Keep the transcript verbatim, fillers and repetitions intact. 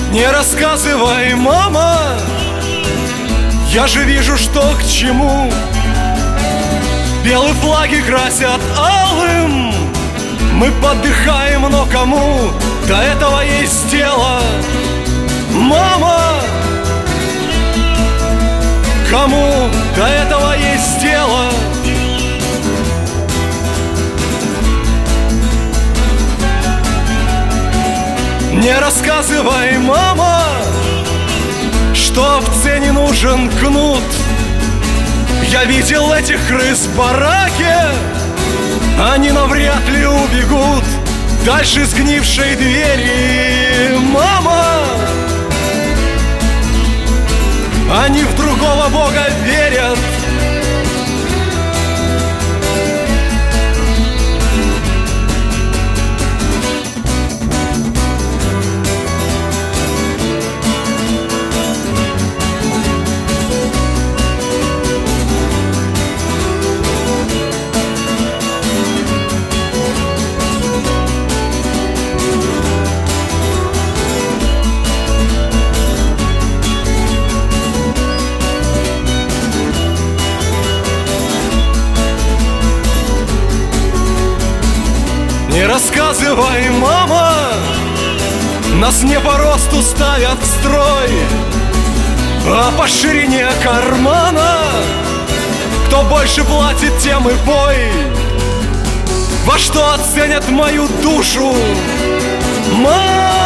Не рассказывай, мама, я же вижу, что к чему. Белые флаги красят алым, мы подыхаем, но кому до этого есть дело? Мама, кому до этого есть дело? Не рассказывай, мама, что в цене нужен кнут. Я видел этих крыс в бараке, они навряд ли убегут дальше сгнившей двери. Мама, они в другого бога верят. Не рассказывай, мама, нас не по росту ставят в строй, а по ширине кармана. Кто больше платит, тем и пой. Во что оценят мою душу, мама?